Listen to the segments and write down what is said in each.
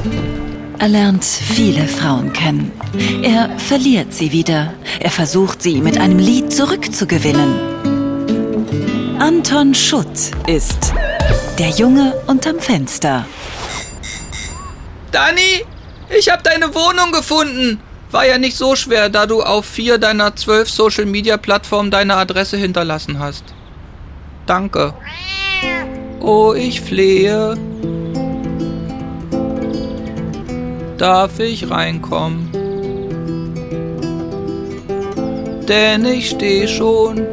Er lernt viele Frauen kennen. Er verliert sie wieder. Er versucht, sie mit einem Lied zurückzugewinnen. Anton Schutt ist der Junge unterm Fenster. Dani, ich habe deine Wohnung gefunden. War ja nicht so schwer, da du auf 4 deiner 12 Social-Media-Plattformen deine Adresse hinterlassen hast. Danke. Oh, ich flehe. Darf ich reinkommen? Denn ich stehe schon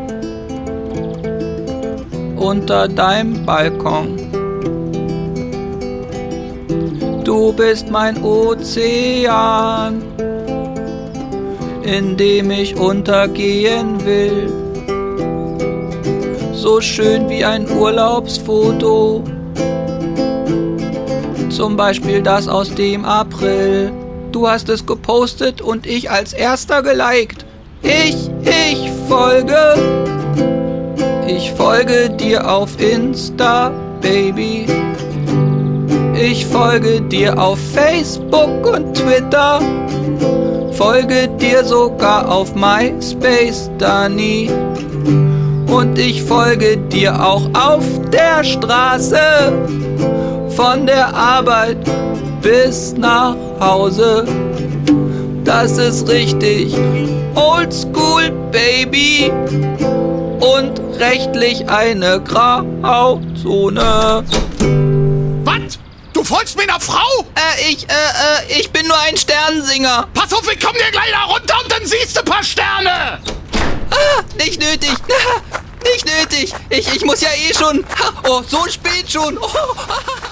unter deinem Balkon. Du bist mein Ozean, in dem ich untergehen will. So schön wie ein Urlaubsfoto, zum Beispiel das aus dem April. Du hast es gepostet und ich als erster geliked. Ich folge dir auf Insta, Baby. Ich folge dir auf Facebook und Twitter. Folge dir sogar auf MySpace, Dani. Und ich folge dir auch auf der Straße. Von der Arbeit bis nach Hause. Das ist richtig oldschool, Baby. Und rechtlich eine Grauzone. Was? Du folgst mir einer Frau? Ich bin nur ein Sternensinger. Pass auf, ich komm dir gleich da runter und dann siehst du ein paar Sterne. Nicht nötig. Nicht nötig. Ich muss ja eh schon. Oh, so spät schon. Oh.